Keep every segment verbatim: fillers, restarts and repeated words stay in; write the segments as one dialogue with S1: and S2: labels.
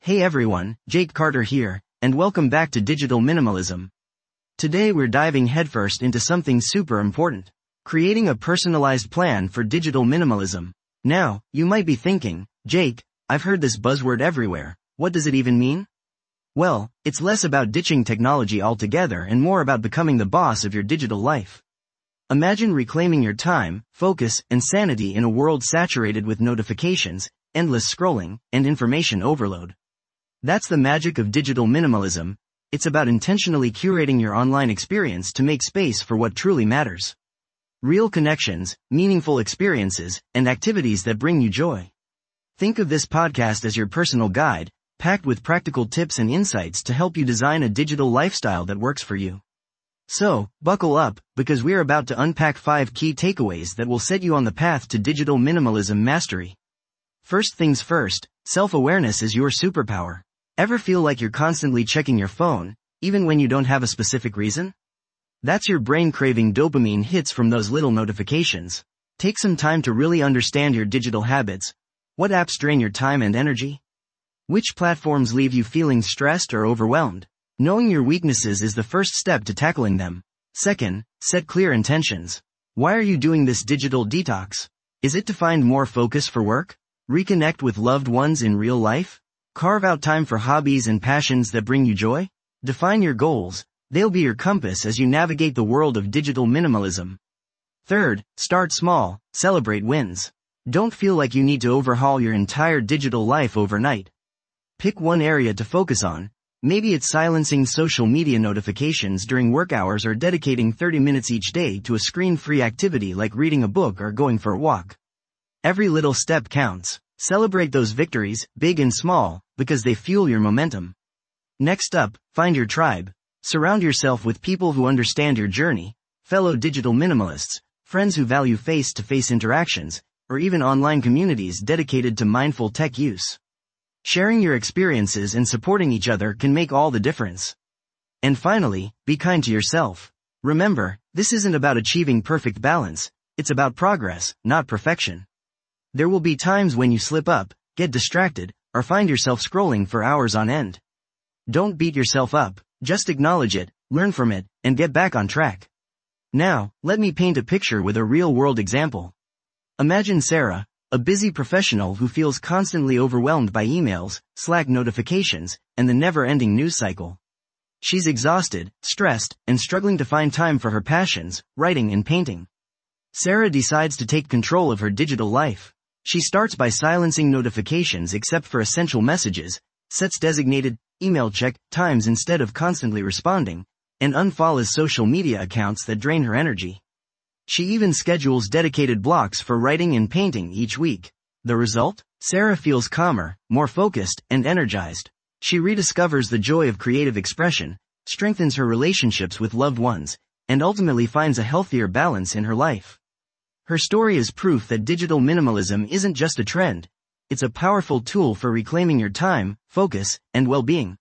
S1: Hey everyone, Jake Carter here, and welcome back to Digital Minimalism. Today we're diving headfirst into something super important: creating a personalized plan for digital minimalism. Now, you might be thinking, Jake, I've heard this buzzword everywhere. What does it even mean? Well, it's less about ditching technology altogether and more about becoming the boss of your digital life. Imagine reclaiming your time, focus, and sanity in a world saturated with notifications, endless scrolling, and information overload. That's the magic of digital minimalism. It's about intentionally curating your online experience to make space for what truly matters. Real connections, meaningful experiences, and activities that bring you joy. Think of this podcast as your personal guide, packed with practical tips and insights to help you design a digital lifestyle that works for you. So, buckle up, because we're about to unpack five key takeaways that will set you on the path to digital minimalism mastery. First things first, self-awareness is your superpower. Ever feel like you're constantly checking your phone, even when you don't have a specific reason? That's your brain craving dopamine hits from those little notifications. Take some time to really understand your digital habits. What apps drain your time and energy? Which platforms leave you feeling stressed or overwhelmed? Knowing your weaknesses is the first step to tackling them. Second, set clear intentions. Why are you doing this digital detox? Is it to find more focus for work? Reconnect with loved ones in real life? Carve out time for hobbies and passions that bring you joy? Define your goals. They'll be your compass as you navigate the world of digital minimalism. Third, start small, celebrate wins. Don't feel like you need to overhaul your entire digital life overnight. Pick one area to focus on. Maybe it's silencing social media notifications during work hours or dedicating thirty minutes each day to a screen-free activity like reading a book or going for a walk. Every little step counts. Celebrate those victories, big and small, because they fuel your momentum. Next up, find your tribe. Surround yourself with people who understand your journey, fellow digital minimalists, friends who value face-to-face interactions, or even online communities dedicated to mindful tech use. Sharing your experiences and supporting each other can make all the difference. And finally, be kind to yourself. Remember, this isn't about achieving perfect balance, it's about progress, not perfection. There will be times when you slip up, get distracted, or find yourself scrolling for hours on end. Don't beat yourself up, just acknowledge it, learn from it, and get back on track. Now, let me paint a picture with a real-world example. Imagine Sarah, a busy professional who feels constantly overwhelmed by emails, Slack notifications, and the never-ending news cycle. She's exhausted, stressed, and struggling to find time for her passions, writing and painting. Sarah decides to take control of her digital life. She starts by silencing notifications except for essential messages, sets designated email check times instead of constantly responding, and unfollows social media accounts that drain her energy. She even schedules dedicated blocks for writing and painting each week. The result? Sarah feels calmer, more focused, and energized. She rediscovers the joy of creative expression, strengthens her relationships with loved ones, and ultimately finds a healthier balance in her life. Her story is proof that digital minimalism isn't just a trend. It's a powerful tool for reclaiming your time, focus, and well-being.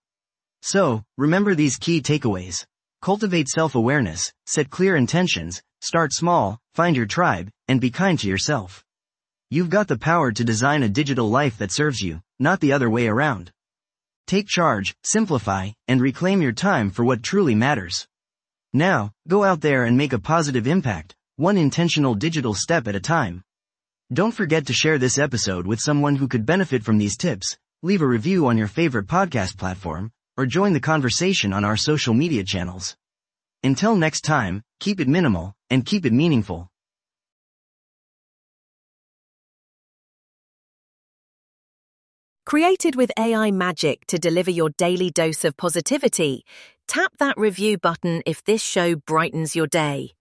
S1: So, remember these key takeaways. Cultivate self-awareness, set clear intentions, start small, find your tribe, and be kind to yourself. You've got the power to design a digital life that serves you, not the other way around. Take charge, simplify, and reclaim your time for what truly matters. Now, go out there and make a positive impact, one intentional digital step at a time. Don't forget to share this episode with someone who could benefit from these tips, leave a review on your favorite podcast platform, or join the conversation on our social media channels. Until next time, keep it minimal, and keep it meaningful.
S2: Created with A I magic to deliver your daily dose of positivity, tap that review button if this show brightens your day.